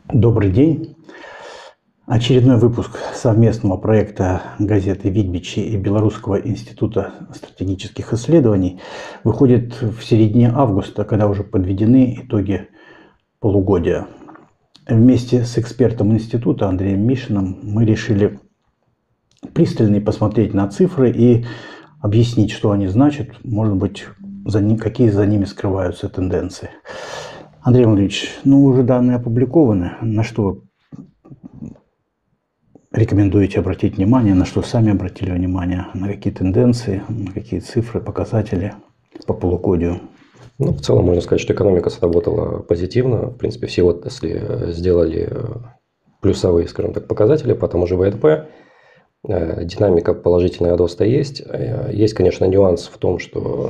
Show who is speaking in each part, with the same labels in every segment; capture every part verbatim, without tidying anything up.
Speaker 1: Добрый день. Очередной выпуск совместного проекта газеты «Видбичи» и Белорусского института стратегических исследований выходит в середине августа, когда уже подведены итоги полугодия. Вместе с экспертом института Андреем Мишиным мы решили пристально посмотреть на цифры и объяснить, что они значат, может быть, за ним, какие за ними скрываются тенденции. Андрей Владимирович, ну уже данные опубликованы. На что вы рекомендуете обратить внимание, на что сами обратили внимание, на какие тенденции, на какие цифры, показатели по полугодию?
Speaker 2: Ну, в целом можно сказать, что экономика сработала позитивно. В принципе, все отрасли сделали плюсовые, скажем так, показатели по тому же вэ эн пэ. Динамика положительного роста есть. Есть, конечно, нюанс в том, что,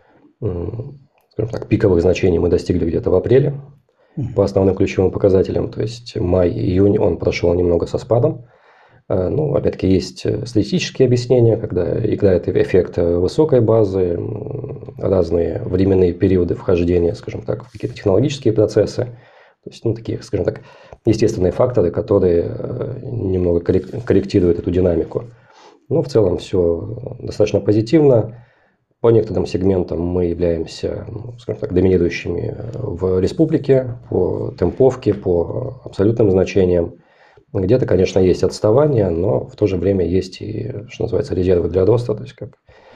Speaker 2: скажем так, пиковых значений мы достигли где-то в апреле по основным ключевым показателям. То есть май-июнь он прошел немного со спадом. Ну, опять-таки, есть статистические объяснения, когда играет эффект высокой базы, разные временные периоды вхождения, скажем так, в какие-то технологические процессы. То есть, ну, такие, скажем так, естественные факторы, которые немного корректируют эту динамику. Но в целом все достаточно позитивно. По некоторым сегментам мы являемся, ну, скажем так, доминирующими в республике по темповке, по абсолютным значениям. Где-то, конечно, есть отставание, но в то же время есть и, что называется, резервы для роста. То есть, как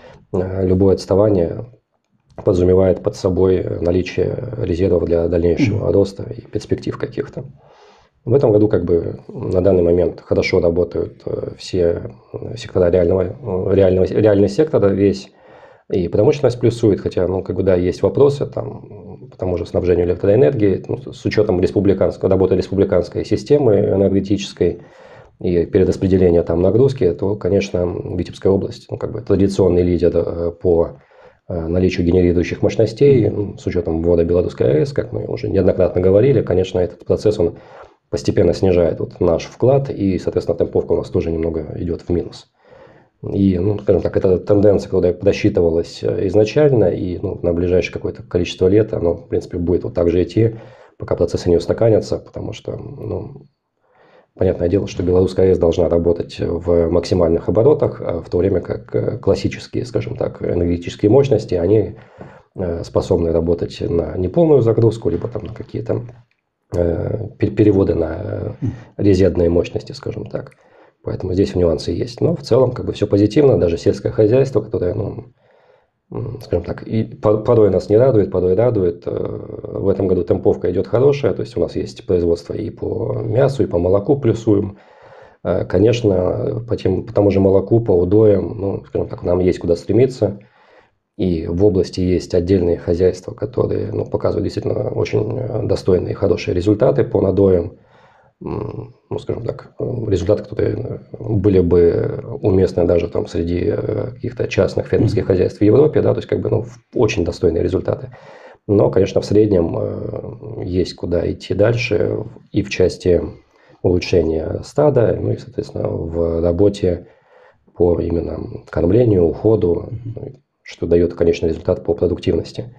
Speaker 2: любое отставание подразумевает под собой наличие резервов для дальнейшего роста и перспектив каких-то. В этом году как бы на данный момент хорошо работают все сектора реального, реального, реальный сектор весь. И промышленность плюсует, хотя, ну, как бы, да, есть вопросы там, по тому же снабжению электроэнергии, ну, с учетом республиканской, работы республиканской системы энергетической и перераспределения там нагрузки, то, конечно, Витебская область, ну, как бы традиционный лидер по наличию генерирующих мощностей, ну, с учетом ввода Белорусской АЭС, как мы уже неоднократно говорили, конечно, этот процесс он постепенно снижает вот наш вклад, и, соответственно, темповка у нас тоже немного идет в минус. И, ну, скажем так, эта тенденция, когда просчитывалась изначально, и, ну, на ближайшее какое-то количество лет оно, в принципе, будет вот так же идти, пока процессы не устаканятся, потому что, ну, понятное дело, что Белорусская АЭС должна работать в максимальных оборотах, в то время как классические, скажем так, энергетические мощности, они способны работать на неполную загрузку, либо там на какие-то переводы на резервные мощности, скажем так. Поэтому здесь нюансы есть. Но в целом как бы все позитивно. Даже сельское хозяйство, которое, ну, скажем так, и порой нас не радует, порой радует. В этом году темповка идет хорошая. То есть у нас есть производство и по мясу, и по молоку плюсуем. Конечно, по, тем, по тому же молоку, по удоям, ну, скажем так, нам есть куда стремиться. И в области есть отдельные хозяйства, которые, ну, показывают действительно очень достойные и хорошие результаты по надоям. Ну, скажем так, результаты, которые были бы уместны даже там среди каких-то частных фермерских хозяйств в Европе, да, то есть как бы, ну, очень достойные результаты. Но, конечно, в среднем есть куда идти дальше и в части улучшения стада, ну и, соответственно, в работе по именно кормлению, уходу, что дает, конечно, результат по продуктивности.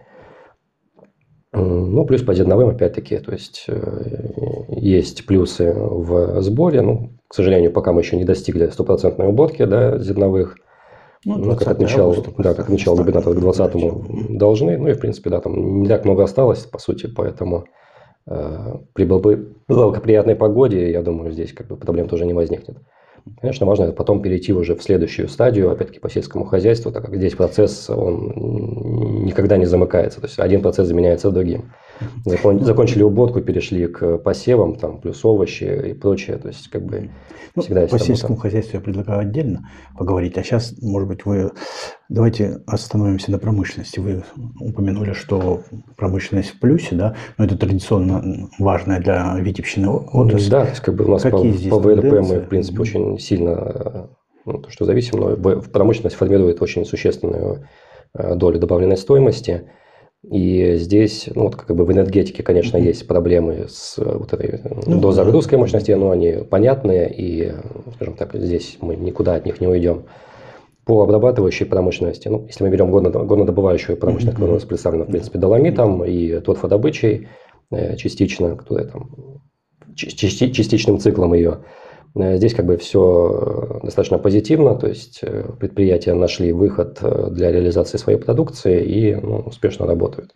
Speaker 2: Ну, плюс по зерновым, опять-таки, то есть есть плюсы в сборе. Ну, к сожалению, пока мы еще не достигли стопроцентной уборки, да, зерновых. Ну, ну, как отмечал, да, как отмечал губернатор, к двадцатому должны. Ну и, в принципе, да, там не так много осталось, по сути, поэтому э, при благоприятной погоде, я думаю, здесь как бы проблем тоже не возникнет. Конечно, важно потом перейти уже в следующую стадию, опять-таки по сельскому хозяйству, так как здесь процесс, он никогда не замыкается, то есть один процесс заменяется другим. Закон, закончили уборку, перешли к посевам, там, плюс овощи и прочее, то есть как бы
Speaker 1: ну,
Speaker 2: всегда есть
Speaker 1: по
Speaker 2: работа.
Speaker 1: сельскому хозяйству я предлагаю отдельно поговорить, а сейчас, может быть, вы давайте остановимся на промышленности. Вы упомянули, что промышленность в плюсе, да, но это традиционно важная для Витебщины отрасль.
Speaker 2: Да, то есть как бы у нас
Speaker 1: Какие
Speaker 2: по, по вэ эн пэ
Speaker 1: тенденции?
Speaker 2: мы, в принципе, mm-hmm. очень сильно, ну, то, что зависим, но промышленность формирует очень существенную долю добавленной стоимости. И здесь, ну, вот как бы в энергетике, конечно, mm-hmm. есть проблемы с вот этой ну, дозагрузкой да. мощности, но они понятные, и, скажем так, здесь мы никуда от них не уйдем. По обрабатывающей промышленности, ну, если мы берем горнодобывающую промышленность, mm-hmm. которая у нас представлена, в принципе, доломитом mm-hmm. и торфодобычей частично, которая там частичным циклом ее. Здесь как бы все достаточно позитивно, то есть предприятия нашли выход для реализации своей продукции и ну, успешно работают.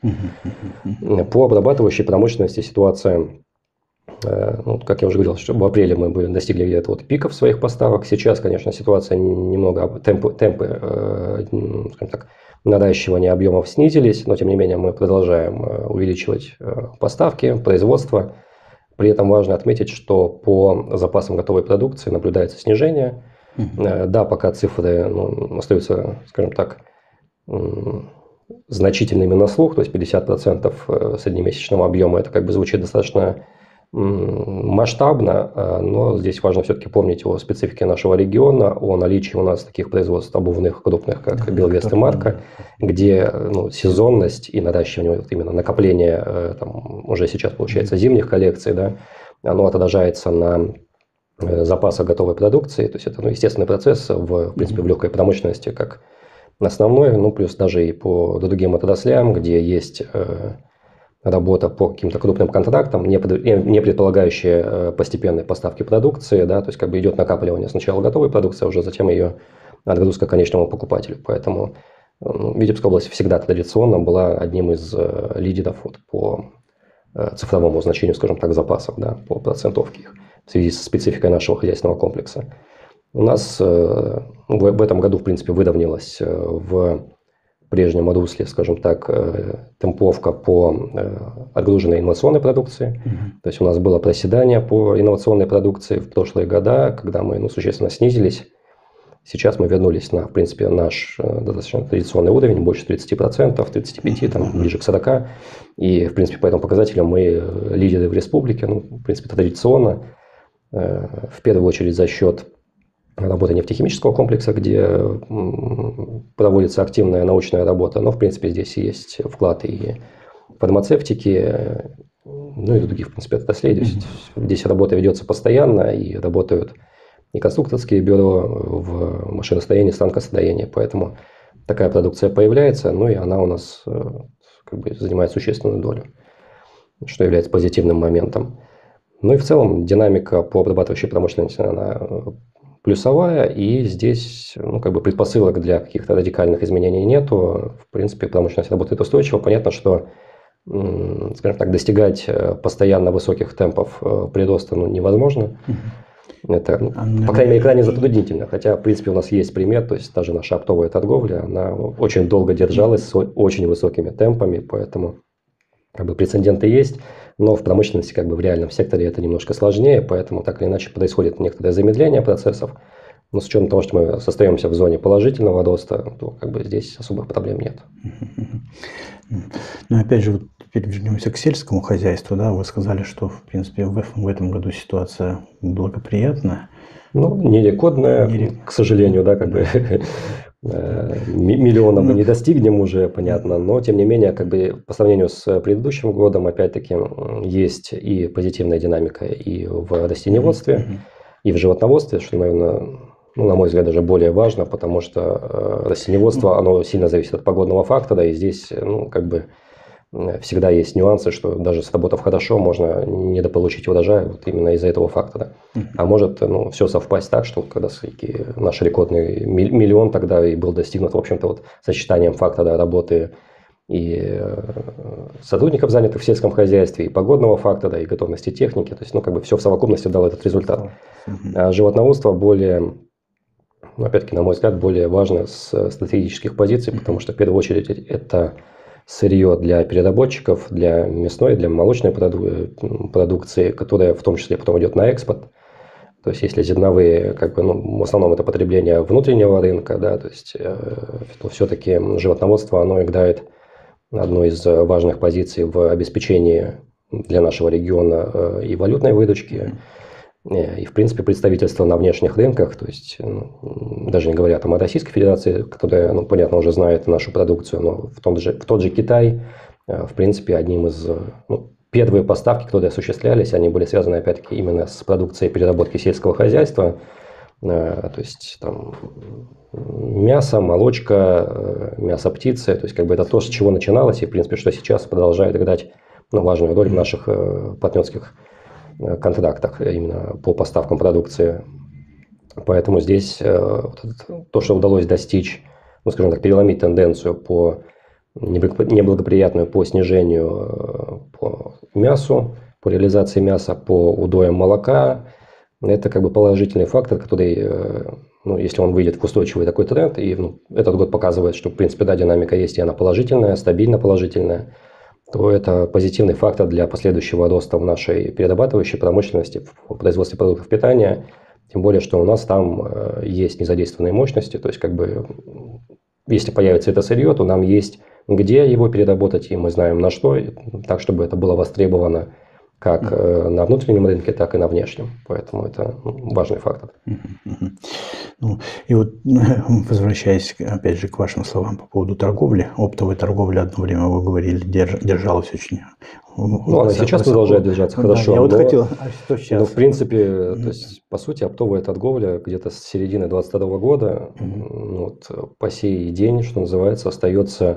Speaker 2: По обрабатывающей промышленности ситуация, ну, как я уже говорил, что в апреле мы достигли где-то вот пиков своих поставок. Сейчас, конечно, ситуация немного, темпы, темпы скажем так, наращивания объемов снизились, но тем не менее мы продолжаем увеличивать поставки, производство. При этом важно отметить, что по запасам готовой продукции наблюдается снижение. Uh-huh. Да, пока цифры ну, остаются, скажем так, значительными на слух, то есть пятьдесят процентов среднемесячного объема, это как бы звучит достаточно масштабно, но здесь важно все-таки помнить о специфике нашего региона, о наличии у нас таких производств обувных крупных, как Белвест и Марка, где ну, сезонность и наращивание, вот именно накопление там, уже сейчас получается зимних коллекций, да, оно отражается на запасах готовой продукции, то есть это ну, естественный процесс в, в принципе в легкой промышленности как основной, ну плюс даже и по другим отраслям, где есть работа по каким-то крупным контрактам, не, не предполагающая постепенной поставки продукции, да, то есть как бы идет накапливание сначала готовой продукции, а уже затем ее отгрузка конечному покупателю. Поэтому ну, Витебская область всегда традиционно была одним из лидеров вот, по цифровому значению, скажем так, запасов, да, по процентовке их в связи с спецификой нашего хозяйственного комплекса. У нас в, в этом году, в принципе, выровнялась в прежнем русле, скажем так, темповка по отгруженной инновационной продукции. Mm-hmm. То есть у нас было проседание по инновационной продукции в прошлые года, когда мы ну, существенно снизились. Сейчас мы вернулись на, в принципе, наш достаточно традиционный уровень, больше тридцать процентов, тридцать пять процентов, там, ближе к сорока процентам. И, в принципе, по этим показателям мы лидеры в республике, ну, в принципе, традиционно, в первую очередь за счет работы нефтехимического комплекса, где проводится активная научная работа, но, в принципе, здесь есть вклад и фармацевтики, ну и других, в принципе, отраслей. Mm-hmm. Здесь работа ведется постоянно, и работают и конструкторские бюро в машиностроении, станкостроении, поэтому такая продукция появляется, ну и она у нас как бы занимает существенную долю, что является позитивным моментом. Ну и в целом динамика по обрабатывающей промышленности, она плюсовая, и здесь ну, как бы предпосылок для каких-то радикальных изменений нету. В принципе, промышленность работает устойчиво. Понятно, что, скажем так, достигать постоянно высоких темпов прироста ну, невозможно. Это, ну, по крайней мере, крайне затруднительно. Хотя, в принципе, у нас есть пример, то есть даже наша оптовая торговля, она очень долго держалась с очень высокими темпами, поэтому как бы прецеденты есть. Но в промышленности, как бы в реальном секторе это немножко сложнее, поэтому так или иначе происходит некоторое замедление процессов. Но с учетом того, что мы остаемся в зоне положительного роста, то как бы здесь особых проблем нет.
Speaker 1: Ну, опять же, вот теперь вернемся к сельскому хозяйству. Да? Вы сказали, что, в принципе, в, в этом году ситуация благоприятная.
Speaker 2: Ну, не рекордная, не рек... к сожалению, да, как бы миллиона мы не достигнем уже, понятно, но тем не менее, как бы по сравнению с предыдущим годом, опять-таки, есть и позитивная динамика и в растениеводстве, mm-hmm. и в животноводстве, что, наверное, ну, на мой взгляд, даже более важно, потому что растениеводство, оно сильно зависит от погодного фактора, и здесь, ну, как бы всегда есть нюансы, что даже сработав хорошо, можно недополучить урожай вот именно из-за этого фактора. Mm-hmm. А может ну, все совпасть так, что когда наш рекордный миллион тогда и был достигнут, в общем-то, вот сочетанием фактора работы и сотрудников, занятых в сельском хозяйстве, и погодного фактора, и готовности техники. То есть, ну, как бы все в совокупности дало этот результат. Mm-hmm. А животноводство более, ну, опять-таки, на мой взгляд, более важно с стратегических позиций, mm-hmm. потому что в первую очередь это сырье для переработчиков, для мясной, для молочной проду- продукции, которая в том числе потом идет на экспорт. То есть, если зерновые, как бы, ну, в основном это потребление внутреннего рынка, да, то есть, э, то все-таки животноводство, оно играет одну из важных позиций в обеспечении для нашего региона э, и валютной выдачки, и, в принципе, представительство на внешних рынках, то есть, ну, даже не говоря там о Российской Федерации, которая, ну, понятно, уже знает нашу продукцию, но в, том же, в тот же Китай, в принципе, одним из, ну, первые поставки, которые осуществлялись, они были связаны, опять-таки, именно с продукцией переработки сельского хозяйства, то есть, там, мясо, молочка, мясо птицы, то есть, как бы это то, с чего начиналось, и, в принципе, что сейчас продолжает играть, ну, важную роль в наших партнерских контрактах именно по поставкам продукции. Поэтому здесь то, что удалось достичь, ну, скажем так, переломить тенденцию по неблагоприятную по снижению по мясу, по реализации мяса, по удоям молока, это как бы положительный фактор, который, ну, если он выйдет в устойчивый такой тренд, и ну, этот год показывает, что, в принципе, да, динамика есть, и она положительная, стабильно положительная, то это позитивный фактор для последующего роста в нашей перерабатывающей промышленности, в производстве продуктов питания, тем более, что у нас там есть незадействованные мощности, то есть, как бы, если появится это сырье, то нам есть где его переработать, и мы знаем на что, так, чтобы это было востребовано как на внутреннем рынке, так и на внешнем. Поэтому это важный фактор.
Speaker 1: Ну, и вот, возвращаясь, опять же, к вашим словам по поводу торговли, оптовая торговля, одно время, вы говорили, держ, держалась очень...
Speaker 2: Ну, она сейчас высоко. Продолжает держаться
Speaker 1: Ну,
Speaker 2: хорошо.
Speaker 1: Да, я вот
Speaker 2: но,
Speaker 1: хотел, а что сейчас?
Speaker 2: Но, в принципе, mm-hmm. то есть, по сути, оптовая торговля где-то с середины двадцать второго года, mm-hmm. вот, по сей день, что называется, остается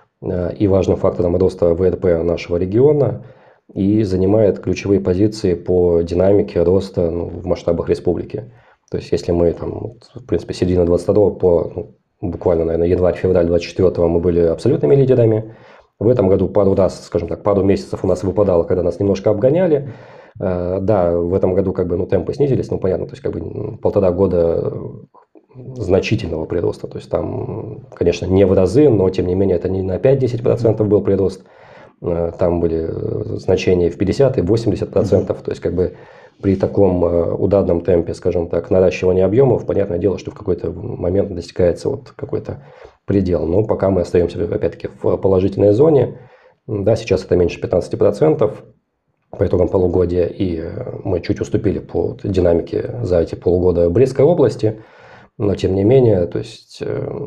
Speaker 2: и важным фактором роста вэ эр пэ нашего региона, и занимает ключевые позиции по динамике роста, ну, в масштабах республики. То есть, если мы, там, в принципе, середина двадцать второго по ну, буквально, наверное, январь-февраль двадцать четвёртого мы были абсолютными лидерами. В этом году пару раз, скажем так, пару месяцев у нас выпадало, когда нас немножко обгоняли. Да, в этом году как бы, ну, темпы снизились, ну, понятно, то есть, как бы полтора года значительного прироста. То есть, там, конечно, не в разы, но, тем не менее, это не на пять-десять процентов был прирост. Там были значения в пятьдесят и восемьдесят процентов. То есть, как бы при таком ударном темпе, скажем так, наращивания объемов, понятное дело, что в какой-то момент достигается вот какой-то предел. Но пока мы остаемся, опять-таки, в положительной зоне. Да, сейчас это меньше пятнадцати процентов по итогам полугодия, и мы чуть уступили по динамике за эти полгода Брестской области. Но, тем не менее, то есть,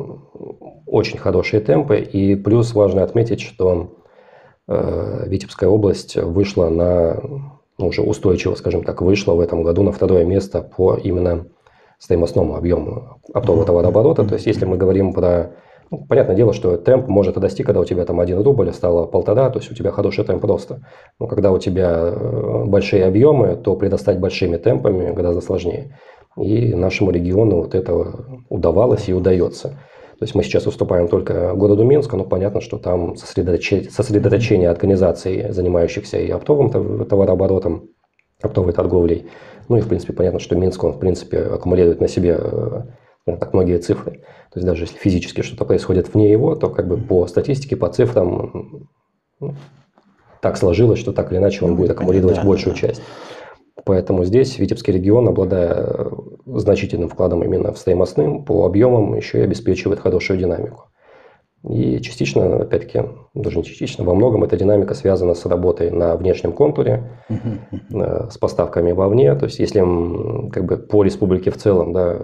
Speaker 2: очень хорошие темпы. И плюс важно отметить, что Витебская область вышла на, ну, уже устойчиво, скажем так, вышла в этом году на второе место по именно стоимостному объему оптового товарооборота. То есть, если мы говорим про... Ну, понятное дело, что темп может расти, когда у тебя там один рубль стало полтора, то есть у тебя хороший темп роста. Но когда у тебя большие объемы, то предостать большими темпами гораздо сложнее. И нашему региону вот это удавалось и удается. То есть мы сейчас уступаем только городу Минску, но понятно, что там сосредоточение, сосредоточение организаций, занимающихся и оптовым товарооборотом, оптовой торговлей. Ну и, в принципе, понятно, что Минск, он, в принципе, аккумулирует на себе так многие цифры. То есть даже если физически что-то происходит вне его, то как бы по статистике, по цифрам, ну, так сложилось, что так или иначе он ну, будет аккумулировать да, большую да. часть. Поэтому здесь Витебский регион, обладая значительным вкладом именно в стоимостным, по объемам еще и обеспечивает хорошую динамику. И частично, опять-таки, даже не частично, во многом эта динамика связана с работой на внешнем контуре, uh-huh. с поставками вовне. То есть, если как бы, по республике в целом да,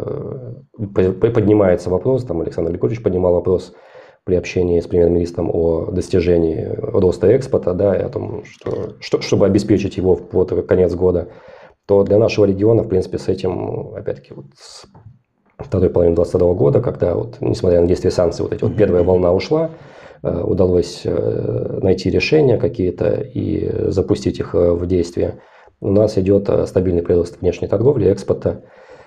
Speaker 2: поднимается вопрос, там Александр Григорьевич поднимал вопрос при общении с премьер-министром о достижении роста экспорта, да, и о том, что, что, чтобы обеспечить его под конец года, то для нашего региона, в принципе, с этим, опять-таки, вот, с второй половины двадцать второго года, когда, вот, несмотря на действие санкций, вот эти вот первая волна ушла, удалось найти решения какие-то и запустить их в действие. У нас идет стабильный прирост внешней торговли, экспорта,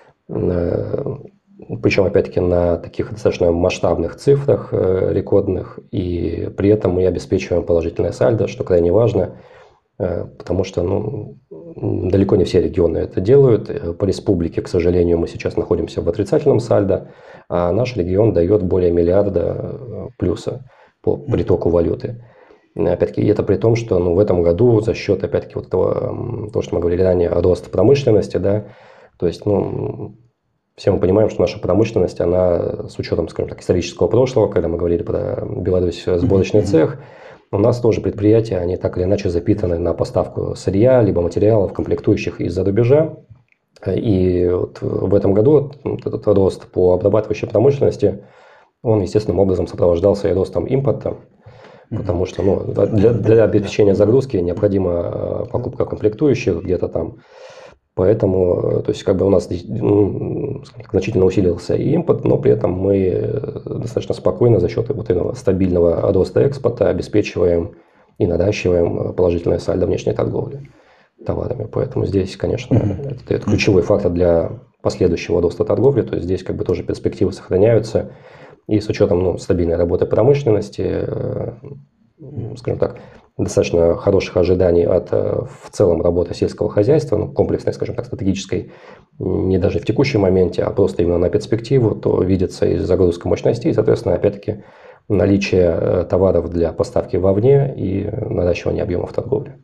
Speaker 2: причем, опять-таки, на таких достаточно масштабных цифрах рекордных, и при этом мы обеспечиваем положительное сальдо, что крайне важно, потому что ну, далеко не все регионы это делают. По республике, к сожалению, мы сейчас находимся в отрицательном сальдо, а наш регион дает более миллиарда плюса по притоку валюты. Опять-таки, это при том, что ну, в этом году за счет, опять-таки, вот того, то, что мы говорили ранее, роста промышленности, да, то есть, ну, все мы понимаем, что наша промышленность, она с учетом, скажем так, исторического прошлого, когда мы говорили про Беларусь, сборочный цех, у нас тоже предприятия, они так или иначе запитаны на поставку сырья, либо материалов, комплектующих из-за рубежа. И вот в этом году этот рост по обрабатывающей промышленности, он естественным образом сопровождался и ростом импорта, потому что ну, для, для обеспечения загрузки необходима покупка комплектующих где-то там. Поэтому, то есть, как бы у нас ну, значительно усилился и импорт, но при этом мы достаточно спокойно за счет вот этого стабильного роста экспорта обеспечиваем и наращиваем положительное сальдо внешней торговли. товарами. Поэтому здесь, конечно,
Speaker 1: Mm-hmm.
Speaker 2: это, это ключевой фактор для последующего роста торговли. То есть здесь как бы тоже перспективы сохраняются. И с учетом ну, стабильной работы промышленности, скажем так, достаточно хороших ожиданий от в целом работы сельского хозяйства, ну, комплексной, скажем так, стратегической, не даже в текущем моменте, а просто именно на перспективу, то видится и загрузка мощностей, и, соответственно, опять-таки, наличие товаров для поставки вовне и наращивание объемов торговли.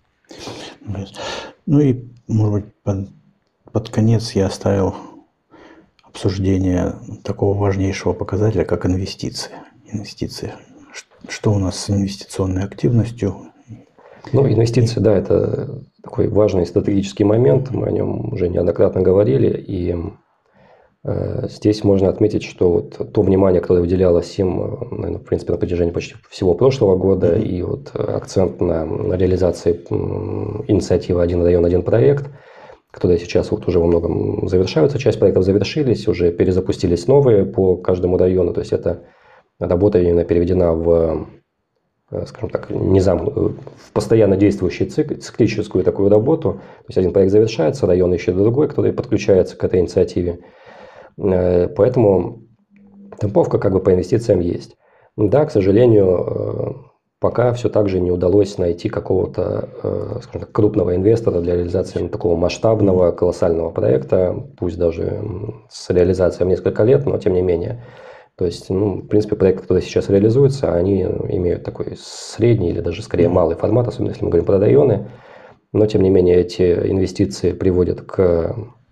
Speaker 1: Ну и, может быть, под, под конец я оставил обсуждение такого важнейшего показателя, как инвестиции. Инвестиции. Что у нас с инвестиционной активностью?
Speaker 2: Ну, инвестиции, да, это такой важный стратегический момент. Мы о нем уже неоднократно говорили. И э, здесь можно отметить, что вот то внимание, которое выделялось им, наверное, в принципе, на протяжении почти всего прошлого года, mm-hmm. и вот акцент на реализации инициативы «Один район, один проект», которые сейчас вот уже во многом завершаются. Часть проектов завершились, уже перезапустились новые по каждому району. То есть это работа именно переведена в, скажем так, низам, в постоянно действующую цикл, циклическую такую работу. То есть один проект завершается, район ищет другой, который подключается к этой инициативе. Поэтому темповка как бы по инвестициям есть. Да, к сожалению, пока все так же не удалось найти какого-то, скажем так, крупного инвестора для реализации такого масштабного, колоссального проекта, пусть даже с реализацией в несколько лет, но тем не менее. То есть, ну, в принципе, проекты, которые сейчас реализуются, они имеют такой средний или даже скорее малый формат, особенно если мы говорим про районы. Но, тем не менее, эти инвестиции приводят к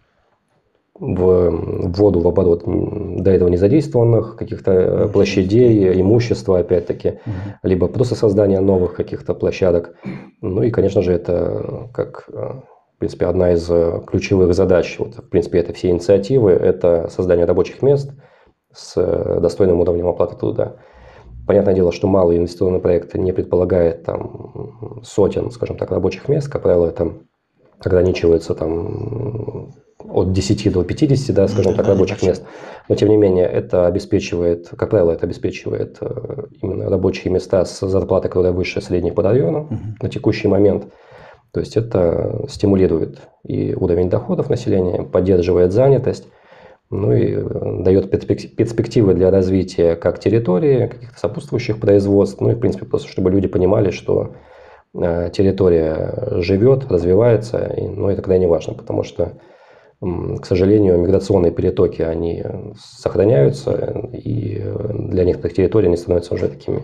Speaker 2: вводу в оборот до этого не задействованных каких-то площадей, имущества, опять-таки, угу. либо просто создания новых каких-то площадок. Ну и, конечно же, это как, в принципе, одна из ключевых задач, вот, в принципе, этой всей инициативы, это создание рабочих мест с достойным уровнем оплаты труда. Понятное дело, что малый инвестиционный проект не предполагает там сотен, скажем так, рабочих мест. Как правило, это ограничивается там от десяти до пятидесяти, да, скажем так, рабочих мест. Но, тем не менее, это обеспечивает, как правило, это обеспечивает именно рабочие места с зарплатой, которая выше средней по району uh-huh. на текущий момент. То есть это стимулирует и уровень доходов населения, поддерживает занятость, ну и дает перспективы для развития как территории, каких-то сопутствующих производств, ну и, в принципе, просто чтобы люди понимали, что территория живет, развивается, и, ну, это крайне важно, потому что, к сожалению, миграционные перетоки, они сохраняются, и для некоторых территорий они становятся уже такими,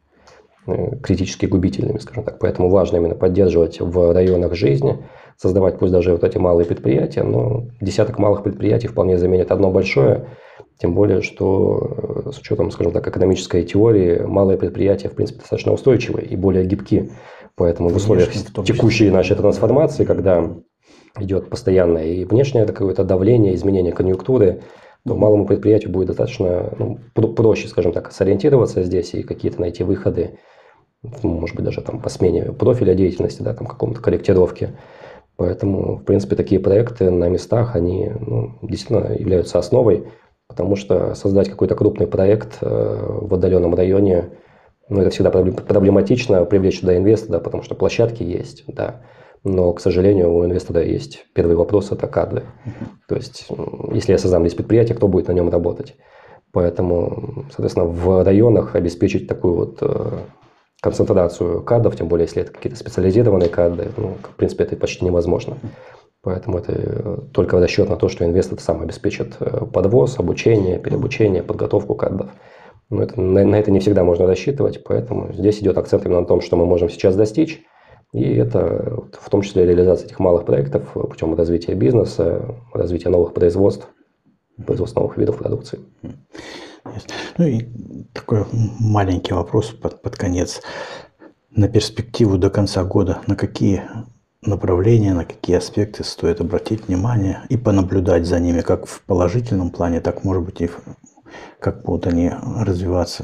Speaker 2: ну, критически губительными, скажем так. Поэтому важно именно поддерживать в районах жизни, создавать пусть даже вот эти малые предприятия, но десяток малых предприятий вполне заменит одно большое, тем более, что с учетом, скажем так, экономической теории, малые предприятия, в принципе, достаточно устойчивые и более гибки. Поэтому в условиях текущей нашей трансформации, когда идет постоянное и внешнее какое-то давление, изменение конъюнктуры, то малому предприятию будет достаточно ну, проще, скажем так, сориентироваться здесь и какие-то найти выходы, может быть, даже там по смене профиля деятельности, да, там каком-то корректировке. Поэтому, в принципе, такие проекты на местах, они ну, действительно являются основой, потому что создать какой-то крупный проект в отдаленном районе, ну, это всегда проблематично, привлечь туда инвестора, потому что площадки есть, да. Но, к сожалению, у инвестора есть первый вопрос – это кадры. То есть, если я создам здесь предприятие, кто будет на нем работать? Поэтому, соответственно, в районах обеспечить такую вот концентрацию кадров, тем более, если это какие-то специализированные кадры, ну, в принципе, это почти невозможно. Поэтому это только расчет на то, что инвестор сам обеспечит подвоз, обучение, переобучение, подготовку кадров. Но это, на, на это не всегда можно рассчитывать, поэтому здесь идет акцент именно на том, что мы можем сейчас достичь. И это в том числе реализация этих малых проектов путем развития бизнеса, развития новых производств, производства новых видов продукции.
Speaker 1: Ну и такой маленький вопрос под, под конец. На перспективу до конца года, на какие направления, на какие аспекты стоит обратить внимание и понаблюдать за ними, как в положительном плане, так, может быть, и в, как будут они развиваться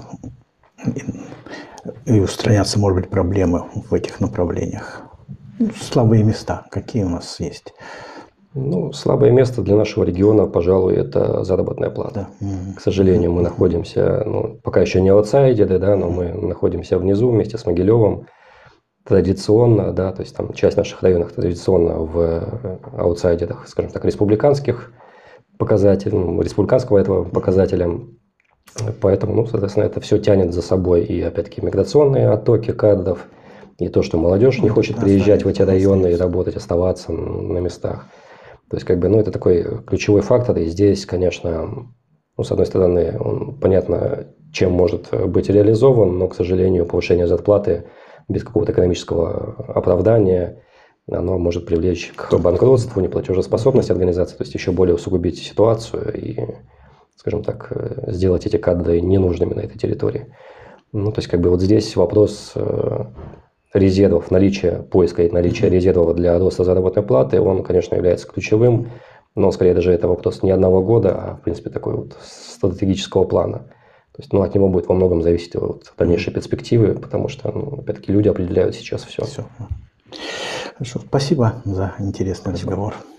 Speaker 1: и, и устраняться, может быть, проблемы в этих направлениях. Слабые места какие у нас есть?
Speaker 2: Ну, слабое место для нашего региона, пожалуй, это заработная плата. Да. К сожалению, мы находимся, ну, пока еще не аутсайдеры, да, но мы находимся внизу вместе с Могилевым. традиционно, да, то есть там часть наших районов традиционно в аутсайдерах, скажем так, республиканских показателей, ну, республиканского этого показателя. Поэтому, ну, соответственно, это все тянет за собой и, опять-таки, миграционные оттоки кадров, и то, что молодежь не хочет приезжать в эти районы и работать, оставаться на местах. То есть, как бы, ну, это такой ключевой фактор, и здесь, конечно, ну, с одной стороны, он, понятно, чем может быть реализован, но, к сожалению, повышение зарплаты без какого-то экономического оправдания, оно может привлечь к банкротству, неплатежеспособности организации, то есть еще более усугубить ситуацию и, скажем так, сделать эти кадры ненужными на этой территории. Ну, то есть, как бы вот здесь вопрос резервов, наличия поиска и наличия резервов для роста заработной платы, он, конечно, является ключевым, но скорее даже это вопрос не одного года, а, в принципе, такой вот стратегического плана. То есть, ну, от него будет во многом зависеть от дальнейшей перспективы, потому что, ну, опять-таки, люди определяют сейчас все.
Speaker 1: Все. Хорошо, спасибо за интересный спасибо. разговор.